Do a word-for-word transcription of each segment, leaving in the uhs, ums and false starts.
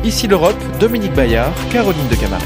Ici l'Europe, Dominique Bayard, Caroline de Camaret.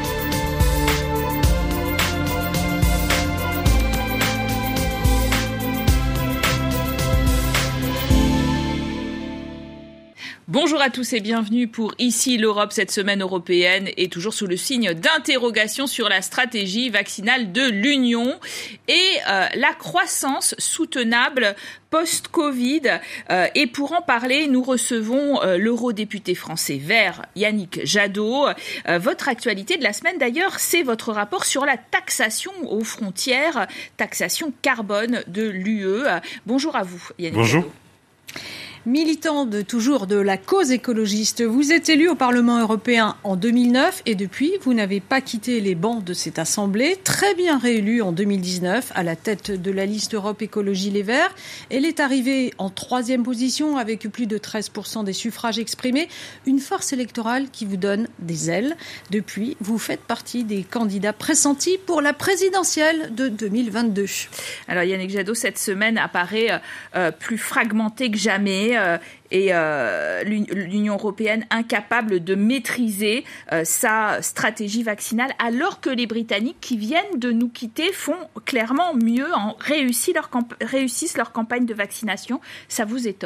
Bonjour à tous et bienvenue pour Ici l'Europe, cette semaine européenne et toujours sous le signe d'interrogation sur la stratégie vaccinale de l'Union et euh, la croissance soutenable post-Covid. Euh, et pour en parler, nous recevons euh, l'eurodéputé français vert Yannick Jadot. Euh, votre actualité de la semaine d'ailleurs, c'est votre rapport sur la taxation aux frontières, taxation carbone de l'U E. Bonjour à vous Yannick Bonjour. Jadot. Militant de toujours de la cause écologiste, vous êtes élu au Parlement européen en deux mille neuf et depuis, vous n'avez pas quitté les bancs de cette assemblée. Très bien réélu en deux mille dix-neuf à la tête de la liste Europe Écologie Les Verts. Elle est arrivée en troisième position avec plus de treize pour cent des suffrages exprimés. Une force électorale qui vous donne des ailes. Depuis, vous faites partie des candidats pressentis pour la présidentielle de deux mille vingt-deux. Alors Yannick Jadot, cette semaine apparaît euh, plus fragmentée que jamais. Euh, et euh, l'Union européenne incapable de maîtriser euh, sa stratégie vaccinale, alors que les Britanniques qui viennent de nous quitter font clairement mieux, en réussissent leur, camp- réussissent leur campagne de vaccination. Ça vous étonne ?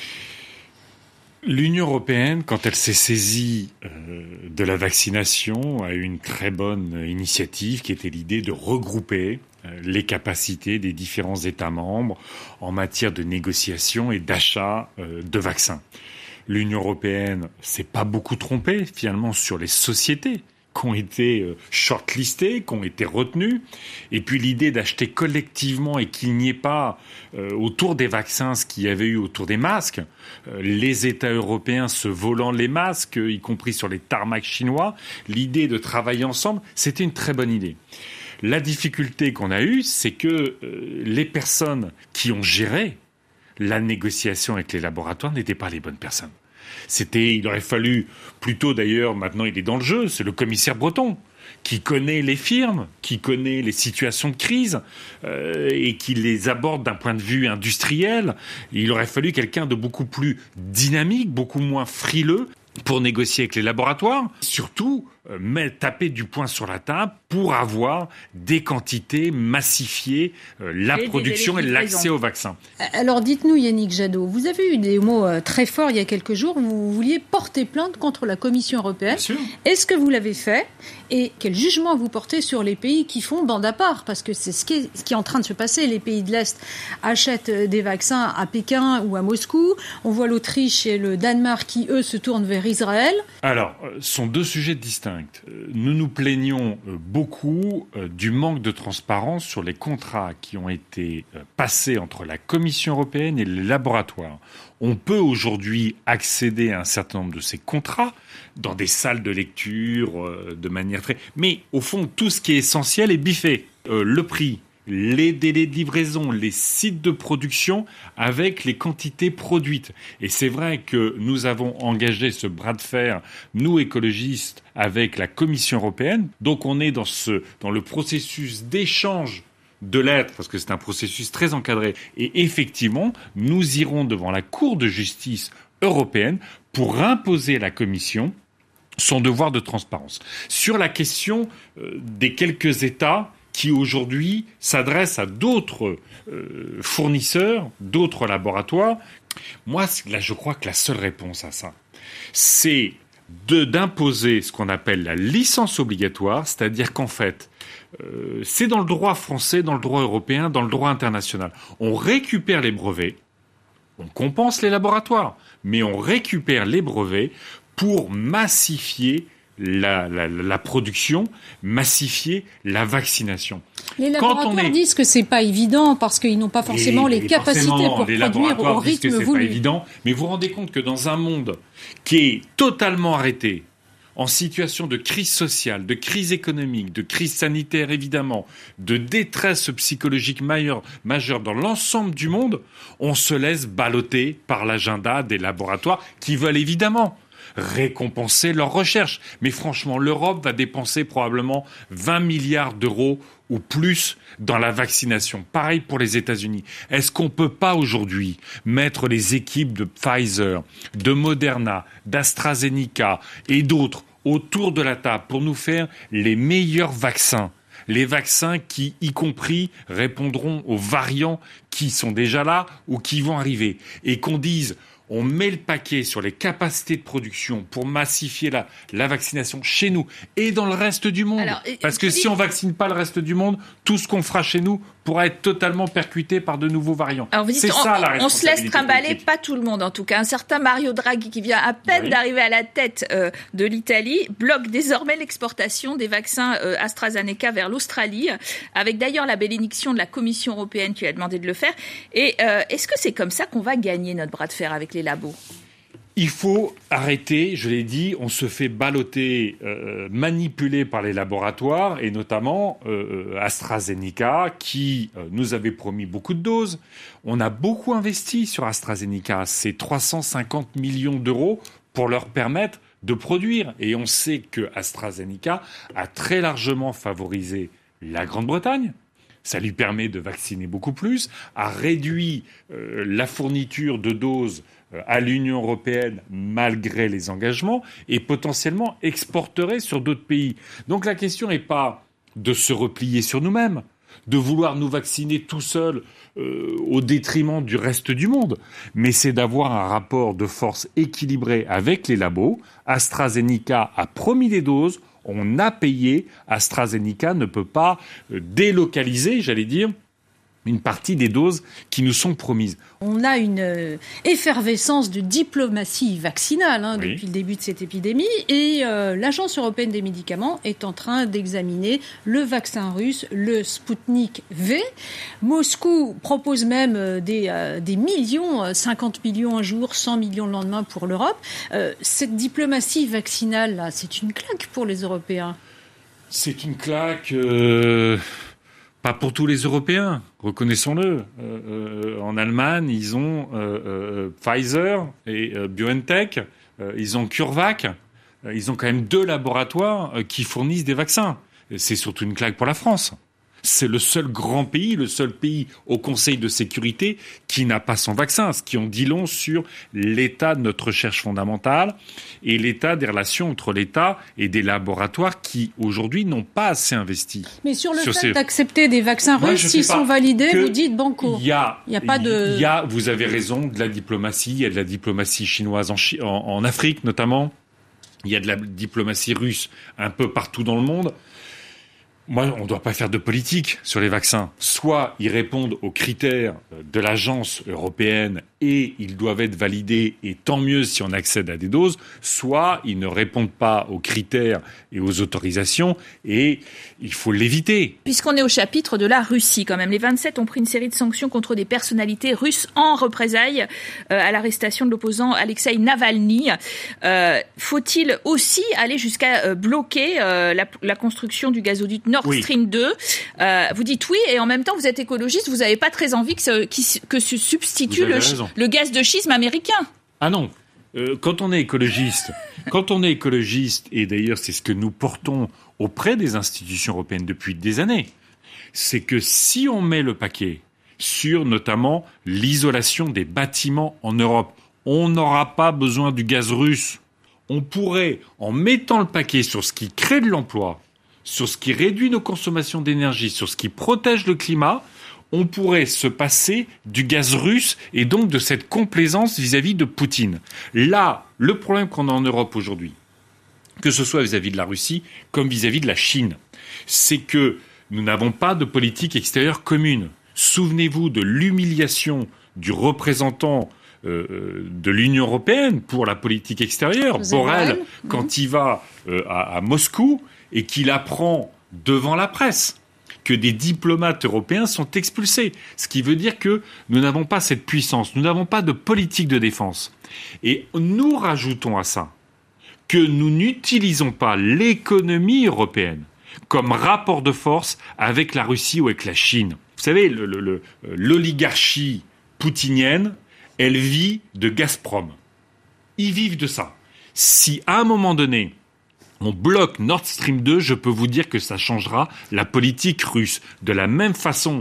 L'Union européenne, quand elle s'est saisie euh, de la vaccination, a eu une très bonne initiative qui était l'idée de regrouper euh, les capacités des différents États membres en matière de négociation et d'achat euh, de vaccins. L'Union européenne s'est pas beaucoup trompée finalement sur les sociétés qui ont été euh, shortlistées, qui ont été retenues, et puis l'idée d'acheter collectivement et qu'il n'y ait pas euh, autour des vaccins ce qu'il y avait eu autour des masques, euh, les États européens se volant les masques, y compris sur les tarmacs chinois, l'idée de travailler ensemble, c'était une très bonne idée. La difficulté qu'on a eue, c'est que euh, les personnes qui ont géré la négociation avec les laboratoires n'étaient pas les bonnes personnes. C'était, il aurait fallu, plutôt d'ailleurs, maintenant il est dans le jeu, c'est le commissaire Breton, qui connaît les firmes, qui connaît les situations de crise, euh, et qui les aborde d'un point de vue industriel. Il aurait fallu quelqu'un de beaucoup plus dynamique, beaucoup moins frileux, pour négocier avec les laboratoires. Surtout, euh, mais taper du poing sur la table pour avoir des quantités, massifier euh, la et production et l'accès aux vaccins. Alors dites-nous Yannick Jadot, vous avez eu des mots euh, très forts il y a quelques jours où vous vouliez porter plainte contre la Commission européenne. Bien sûr. Est-ce que vous l'avez fait ? Et quel jugement vous portez sur les pays qui font bande à part ? Parce que c'est ce qui est, ce qui est en train de se passer. Les pays de l'Est achètent des vaccins à Pékin ou à Moscou. On voit l'Autriche et le Danemark qui, eux, se tournent vers Israël. Alors, ce sont deux sujets distincts. Nous nous plaignons beaucoup du manque de transparence sur les contrats qui ont été passés entre la Commission européenne et les laboratoires. On peut aujourd'hui accéder à un certain nombre de ces contrats dans des salles de lecture de manière très... Mais au fond, tout ce qui est essentiel est biffé. Euh, le prix, les délais de livraison, les sites de production avec les quantités produites. Et c'est vrai que nous avons engagé ce bras de fer, nous écologistes, avec la Commission européenne. Donc on est dans ce, dans le processus d'échange de lettres, parce que c'est un processus très encadré. Et effectivement, nous irons devant la Cour de justice européenne pour imposer à la Commission son devoir de transparence. Sur la question euh, des quelques États qui aujourd'hui s'adressent à d'autres euh, fournisseurs, d'autres laboratoires. Moi, là, je crois que la seule réponse à ça, c'est de, d'imposer ce qu'on appelle la licence obligatoire, c'est-à-dire qu'en fait, euh, c'est dans le droit français, dans le droit européen, dans le droit international. On récupère les brevets, on compense les laboratoires, mais on récupère les brevets pour massifier La, la, la production, massifier la vaccination. Les laboratoires Quand on est... disent que c'est pas évident parce qu'ils n'ont pas forcément et, les et capacités forcément, pour les produire au disent que rythme c'est voulu. Pas évident, mais vous vous rendez compte que dans un monde qui est totalement arrêté, en situation de crise sociale, de crise économique, de crise sanitaire évidemment, de détresse psychologique majeure, majeure dans l'ensemble du monde, on se laisse balloter par l'agenda des laboratoires qui veulent évidemment récompenser leur recherche. Mais franchement, l'Europe va dépenser probablement vingt milliards d'euros ou plus dans la vaccination. Pareil pour les États-Unis. Est-ce qu'on peut pas aujourd'hui mettre les équipes de Pfizer, de Moderna, d'AstraZeneca et d'autres autour de la table pour nous faire les meilleurs vaccins? Les vaccins qui, y compris, répondront aux variants qui sont déjà là ou qui vont arriver. Et qu'on dise, on met le paquet sur les capacités de production pour massifier la, la vaccination chez nous et dans le reste du monde. Alors, Parce que si on vaccine pas le reste du monde, tout ce qu'on fera chez nous pourra être totalement percuté par de nouveaux variants. Alors vous dites, c'est on, ça la responsabilité. On se laisse trimballer, politique. Pas tout le monde en tout cas. Un certain Mario Draghi, qui vient à peine oui. d'arriver à la tête euh, de l'Italie, bloque désormais l'exportation des vaccins euh, AstraZeneca vers l'Australie, avec d'ailleurs la bénédiction de la Commission européenne qui lui a demandé de le faire. Et euh, est-ce que c'est comme ça qu'on va gagner notre bras de fer avec les labos ? Il faut arrêter, je l'ai dit, on se fait balloter, euh, manipuler par les laboratoires, et notamment euh, AstraZeneca, qui euh, nous avait promis beaucoup de doses. On a beaucoup investi sur AstraZeneca, c'est trois cent cinquante millions d'euros pour leur permettre de produire. Et on sait que AstraZeneca a très largement favorisé la Grande-Bretagne. Ça lui permet de vacciner beaucoup plus, a réduit euh, la fourniture de doses à l'Union européenne malgré les engagements et potentiellement exporterait sur d'autres pays. Donc la question n'est pas de se replier sur nous-mêmes, de vouloir nous vacciner tout seuls euh, au détriment du reste du monde, mais c'est d'avoir un rapport de force équilibré avec les labos. AstraZeneca a promis des doses, on a payé, AstraZeneca ne peut pas euh, délocaliser, j'allais dire, une partie des doses qui nous sont promises. On a une euh, effervescence de diplomatie vaccinale hein, oui. depuis le début de cette épidémie et euh, l'Agence européenne des médicaments est en train d'examiner le vaccin russe, le Sputnik V. Moscou propose même euh, des, euh, des millions, cinquante millions un jour, cent millions le lendemain pour l'Europe. Euh, cette diplomatie vaccinale, là, c'est une claque pour les Européens. C'est une claque... Euh... Pas pour tous les Européens, reconnaissons-le. Euh, euh, en Allemagne, ils ont euh, euh, Pfizer et euh, BioNTech, euh, ils ont CureVac, euh, ils ont quand même deux laboratoires euh, qui fournissent des vaccins. Et c'est surtout une claque pour la France. C'est le seul grand pays, le seul pays au Conseil de sécurité qui n'a pas son vaccin, ce qui en dit long sur l'état de notre recherche fondamentale et l'état des relations entre l'État et des laboratoires qui, aujourd'hui, n'ont pas assez investi. Mais sur le sur fait ces... d'accepter des vaccins russes, s'ils sont validés, vous dites banco. Il y a, il y a pas de... Il y a, vous avez raison, de la diplomatie. Il y a de la diplomatie chinoise en, Chi... en, en Afrique, notamment. Il y a de la diplomatie russe un peu partout dans le monde. Moi, on ne doit pas faire de politique sur les vaccins. Soit ils répondent aux critères de l'agence européenne et ils doivent être validés, et tant mieux si on accède à des doses, soit ils ne répondent pas aux critères et aux autorisations et il faut l'éviter. Puisqu'on est au chapitre de la Russie quand même, les vingt-sept ont pris une série de sanctions contre des personnalités russes en représailles euh, à l'arrestation de l'opposant Alexeï Navalny. Euh, faut-il aussi aller jusqu'à euh, bloquer euh, la, la construction du gazoduc Nord Nord Stream oui. deux. Euh, vous dites oui, et en même temps, vous êtes écologiste, vous n'avez pas très envie que se, que se substitue le, le gaz de schisme américain. Ah non. Euh, quand on est écologiste, quand on est écologiste, et d'ailleurs c'est ce que nous portons auprès des institutions européennes depuis des années, c'est que si on met le paquet sur notamment l'isolation des bâtiments en Europe, on n'aura pas besoin du gaz russe. On pourrait, en mettant le paquet sur ce qui crée de l'emploi, sur ce qui réduit nos consommations d'énergie, sur ce qui protège le climat, on pourrait se passer du gaz russe et donc de cette complaisance vis-à-vis de Poutine. Là, le problème qu'on a en Europe aujourd'hui, que ce soit vis-à-vis de la Russie comme vis-à-vis de la Chine, c'est que nous n'avons pas de politique extérieure commune. Souvenez-vous de l'humiliation du représentant euh, de l'Union européenne pour la politique extérieure, Borrell, quand mmh. il va euh, à, à Moscou et qu'il apprend devant la presse que des diplomates européens sont expulsés. Ce qui veut dire que nous n'avons pas cette puissance, nous n'avons pas de politique de défense. Et nous rajoutons à ça que nous n'utilisons pas l'économie européenne comme rapport de force avec la Russie ou avec la Chine. Vous savez, le, le, le, l'oligarchie poutinienne, elle vit de Gazprom. Ils vivent de ça. Si à un moment donné, on bloque Nord Stream deux, je peux vous dire que ça changera la politique russe. De la même façon,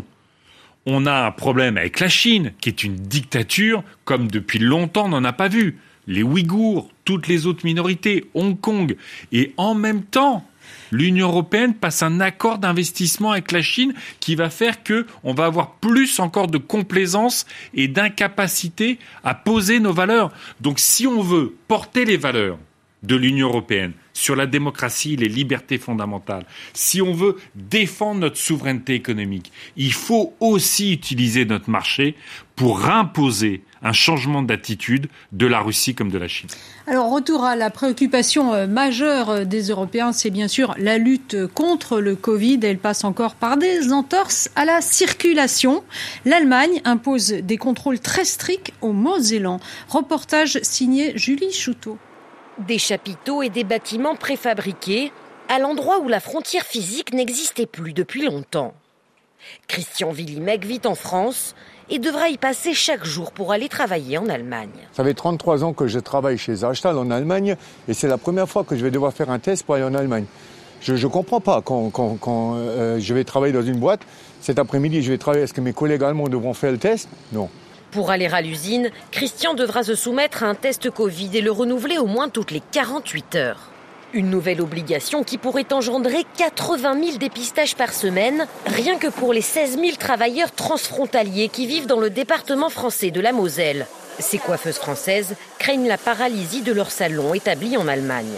on a un problème avec la Chine, qui est une dictature, comme depuis longtemps on n'en a pas vu. Les Ouïghours, toutes les autres minorités, Hong Kong. Et en même temps, l'Union européenne passe un accord d'investissement avec la Chine qui va faire que on va avoir plus encore de complaisance et d'incapacité à poser nos valeurs. Donc si on veut porter les valeurs de l'Union européenne sur la démocratie, les libertés fondamentales, si on veut défendre notre souveraineté économique, il faut aussi utiliser notre marché pour imposer un changement d'attitude de la Russie comme de la Chine. Alors, retour à la préoccupation majeure des Européens, c'est bien sûr la lutte contre le Covid. Elle passe encore par des entorses à la circulation. L'Allemagne impose des contrôles très stricts au Mosellans. Reportage signé Julie Chouteau. Des chapiteaux et des bâtiments préfabriqués à l'endroit où la frontière physique n'existait plus depuis longtemps. Christian Willimec vit en France et devra y passer chaque jour pour aller travailler en Allemagne. Ça fait trente-trois ans que je travaille chez Zachtal en Allemagne et c'est la première fois que je vais devoir faire un test pour aller en Allemagne. Je ne comprends pas quand, quand, quand euh, je vais travailler dans une boîte, cet après-midi je vais travailler, est-ce que mes collègues allemands devront faire le test ? Non. Pour aller à l'usine, Christian devra se soumettre à un test Covid et le renouveler au moins toutes les quarante-huit heures. Une nouvelle obligation qui pourrait engendrer quatre-vingt mille dépistages par semaine, rien que pour les seize mille travailleurs transfrontaliers qui vivent dans le département français de la Moselle. Ces coiffeuses françaises craignent la paralysie de leur salon établi en Allemagne.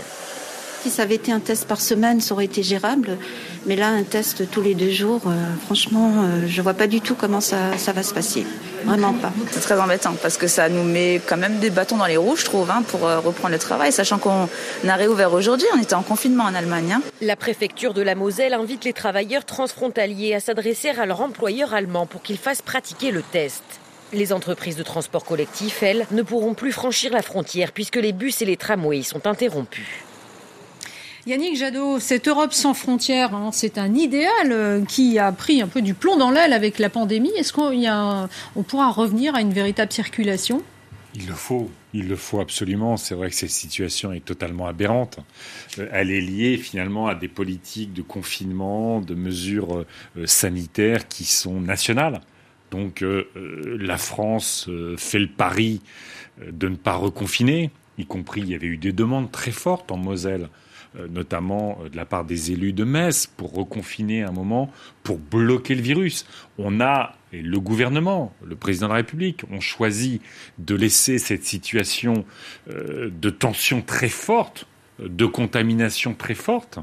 Si ça avait été un test par semaine, ça aurait été gérable. Mais là, un test tous les deux jours, euh, franchement, euh, je vois pas du tout comment ça, ça va se passer. Vraiment pas. C'est très embêtant parce que ça nous met quand même des bâtons dans les roues, je trouve, hein, pour euh, reprendre le travail, sachant qu'on a réouvert aujourd'hui. On était en confinement en Allemagne. Hein. La préfecture de la Moselle invite les travailleurs transfrontaliers à s'adresser à leur employeur allemand pour qu'ils fassent pratiquer le test. Les entreprises de transport collectif, elles, ne pourront plus franchir la frontière puisque les bus et les tramways sont interrompus. Yannick Jadot, cette Europe sans frontières, hein, c'est un idéal qui a pris un peu du plomb dans l'aile avec la pandémie. Est-ce qu'on y a un, on pourra revenir à une véritable circulation ? Il le faut, il le faut absolument. C'est vrai que cette situation est totalement aberrante. Elle est liée finalement à des politiques de confinement, de mesures sanitaires qui sont nationales. Donc euh, la France euh, fait le pari de ne pas reconfiner, y compris il y avait eu des demandes très fortes en Moselle, notamment de la part des élus de Metz, pour reconfiner un moment, pour bloquer le virus. On a, et le gouvernement, le président de la République, ont choisi de laisser cette situation euh, de tension très forte, de contamination très forte,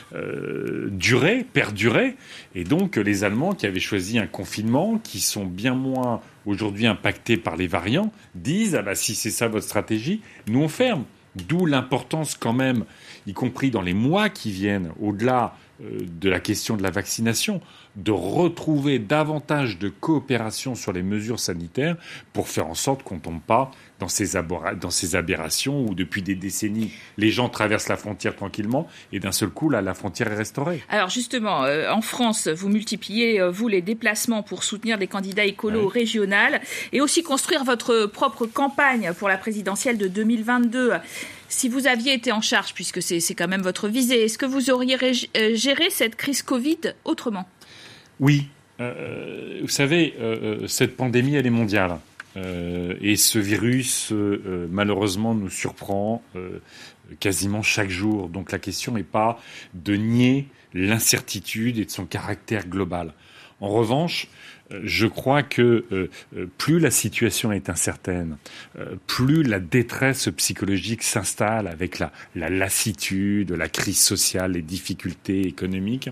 euh, durer, perdurer. Et donc, les Allemands qui avaient choisi un confinement, qui sont bien moins aujourd'hui impactés par les variants, disent « Ah bah si c'est ça votre stratégie, nous on ferme ». D'où l'importance quand même, y compris dans les mois qui viennent, au-delà euh, de la question de la vaccination, de retrouver davantage de coopération sur les mesures sanitaires pour faire en sorte qu'on ne tombe pas dans ces, abora- dans ces aberrations où depuis des décennies, les gens traversent la frontière tranquillement et d'un seul coup, là, la frontière est restaurée. Alors justement, euh, en France, vous multipliez, euh, vous, les déplacements pour soutenir des candidats écolos ouais. régionales et aussi construire votre propre campagne pour la présidentielle de deux mille vingt-deux. Si vous aviez été en charge, puisque c'est, c'est quand même votre visée, est-ce que vous auriez ré- euh, géré cette crise Covid autrement ? Oui. Euh, vous savez, euh, cette pandémie, elle est mondiale. Euh, et ce virus, euh, malheureusement, nous surprend euh, quasiment chaque jour. Donc la question n'est pas de nier l'incertitude et de son caractère global. En revanche, je crois que euh, plus la situation est incertaine, euh, plus la détresse psychologique s'installe avec la, la lassitude, la crise sociale, les difficultés économiques,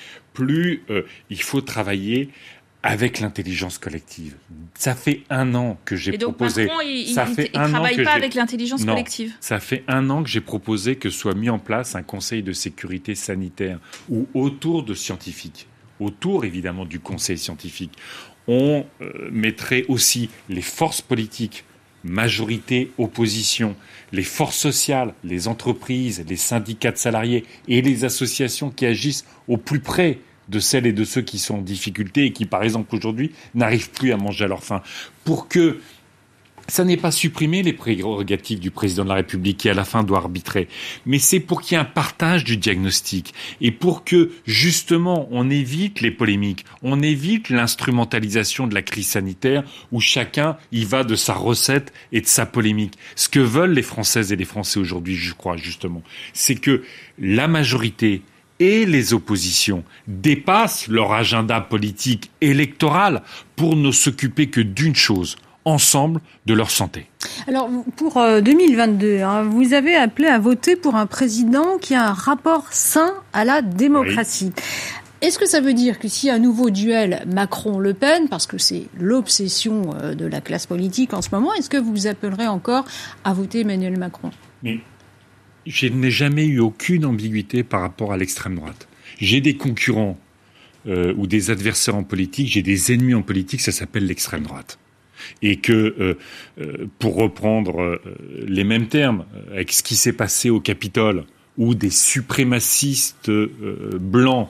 plus euh, il faut travailler avec l'intelligence collective. Ça fait un an que j'ai Et donc proposé. Macron, il, ça il, fait il un travaille an que pas j'ai... avec l'intelligence non, collective. Ça fait un an que j'ai proposé que soit mis en place un conseil de sécurité sanitaire où autour de scientifiques, autour évidemment du conseil scientifique, on euh, mettrait aussi les forces politiques, majorité, opposition, les forces sociales, les entreprises, les syndicats de salariés et les associations qui agissent au plus près de celles et de ceux qui sont en difficulté et qui, par exemple, aujourd'hui, n'arrivent plus à manger à leur faim, pour que ça n'est pas supprimer les prérogatives du président de la République qui, à la fin, doit arbitrer. Mais c'est pour qu'il y ait un partage du diagnostic et pour que, justement, on évite les polémiques, on évite l'instrumentalisation de la crise sanitaire où chacun y va de sa recette et de sa polémique. Ce que veulent les Françaises et les Français aujourd'hui, je crois, justement, c'est que la majorité et les oppositions dépassent leur agenda politique électoral pour ne s'occuper que d'une chose, ensemble, de leur santé. Alors, pour deux mille vingt-deux, hein, vous avez appelé à voter pour un président qui a un rapport sain à la démocratie. Oui. Est-ce que ça veut dire que s'il y a un nouveau duel Macron-Le Pen, parce que c'est l'obsession de la classe politique en ce moment, est-ce que vous appellerez encore à voter Emmanuel Macron ? Mais je n'ai jamais eu aucune ambiguïté par rapport à l'extrême droite. J'ai des concurrents euh, ou des adversaires en politique, j'ai des ennemis en politique, ça s'appelle l'extrême droite. Et que, euh, euh, pour reprendre euh, les mêmes termes, avec ce qui s'est passé au Capitole, où des suprémacistes euh, blancs,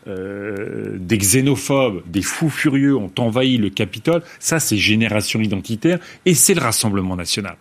euh, des xénophobes, des fous furieux ont envahi le Capitole, ça c'est génération identitaire et c'est le Rassemblement national.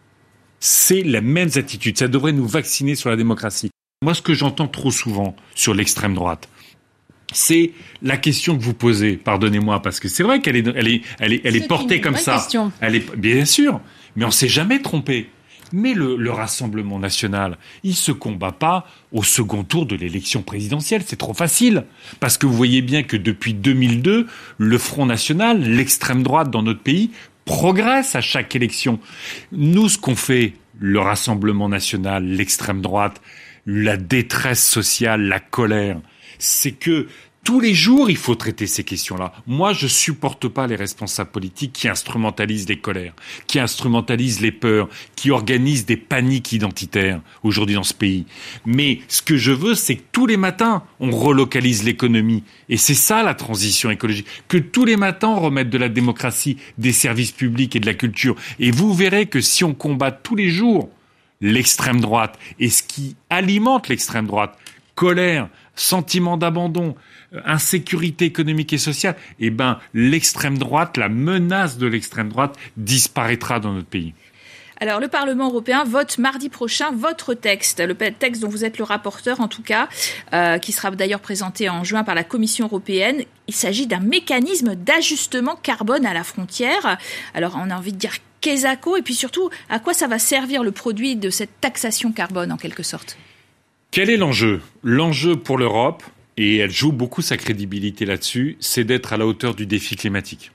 C'est les mêmes attitudes, ça devrait nous vacciner sur la démocratie. Moi, ce que j'entends trop souvent sur l'extrême droite, c'est la question que vous posez, pardonnez-moi, parce que c'est vrai qu'elle est, elle est, elle est, elle est portée comme ça. Question. Elle est, bien sûr, mais on s'est jamais trompé. Mais le, le Rassemblement national, il se combat pas au second tour de l'élection présidentielle, c'est trop facile. Parce que vous voyez bien que depuis deux mille deux, le Front national, l'extrême droite dans notre pays, progresse à chaque élection. Nous, ce qu'on fait, le Rassemblement national, l'extrême droite, la détresse sociale, la colère, c'est que tous les jours, il faut traiter ces questions-là. Moi, je supporte pas les responsables politiques qui instrumentalisent les colères, qui instrumentalisent les peurs, qui organisent des paniques identitaires aujourd'hui dans ce pays. Mais ce que je veux, c'est que tous les matins, on relocalise l'économie. Et c'est ça, la transition écologique. Que tous les matins, on remette de la démocratie, des services publics et de la culture. Et vous verrez que si on combat tous les jours l'extrême droite et ce qui alimente l'extrême droite, colère, sentiment d'abandon, insécurité économique et sociale, eh ben, l'extrême droite, la menace de l'extrême droite disparaîtra dans notre pays. Alors, le Parlement européen vote mardi prochain votre texte, le texte dont vous êtes le rapporteur en tout cas, euh, qui sera d'ailleurs présenté en juin par la Commission européenne. Il s'agit d'un mécanisme d'ajustement carbone à la frontière. Alors, on a envie de dire qu'est-ce et puis surtout, à quoi ça va servir le produit de cette taxation carbone en quelque sorte ? Quel est l'enjeu ? L'enjeu pour l'Europe, et elle joue beaucoup sa crédibilité là-dessus, c'est d'être à la hauteur du défi climatique.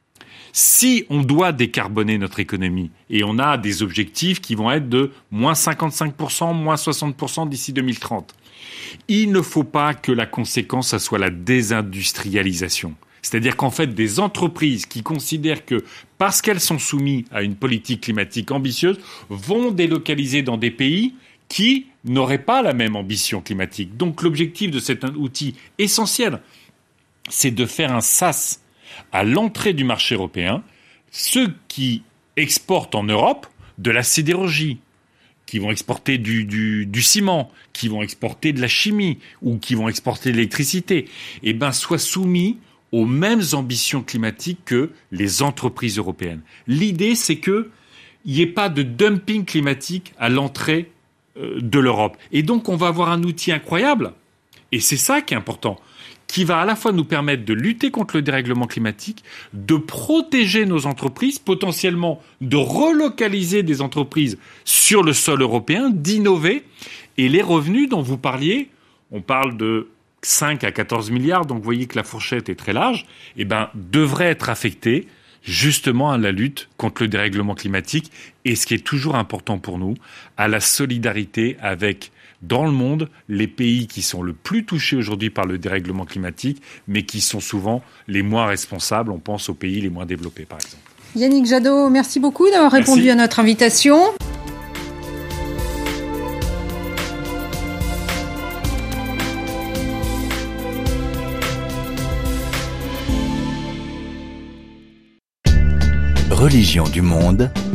Si on doit décarboner notre économie, et on a des objectifs qui vont être de moins cinquante-cinq pour cent, moins soixante pour cent d'ici deux mille trente, il ne faut pas que la conséquence, ça soit la désindustrialisation. C'est-à-dire qu'en fait, des entreprises qui considèrent que, parce qu'elles sont soumises à une politique climatique ambitieuse, vont délocaliser dans des pays qui n'auraient pas la même ambition climatique. Donc l'objectif de cet outil essentiel, c'est de faire un sas à l'entrée du marché européen, ceux qui exportent en Europe de la sidérurgie, qui vont exporter du, du, du ciment, qui vont exporter de la chimie ou qui vont exporter de l'électricité, eh ben, soient soumis aux mêmes ambitions climatiques que les entreprises européennes. L'idée, c'est qu'il n'y ait pas de dumping climatique à l'entrée de l'Europe. Et donc, on va avoir un outil incroyable, et c'est ça qui est important, qui va à la fois nous permettre de lutter contre le dérèglement climatique, de protéger nos entreprises, potentiellement de relocaliser des entreprises sur le sol européen, d'innover, et les revenus dont vous parliez, on parle de cinq à quatorze milliards, donc vous voyez que la fourchette est très large, eh ben, devraient être affectés justement à la lutte contre le dérèglement climatique et, ce qui est toujours important pour nous, à la solidarité avec, dans le monde, les pays qui sont le plus touchés aujourd'hui par le dérèglement climatique, mais qui sont souvent les moins responsables. On pense aux pays les moins développés, par exemple. Yannick Jadot, merci beaucoup d'avoir répondu merci. à notre invitation. Religion du monde,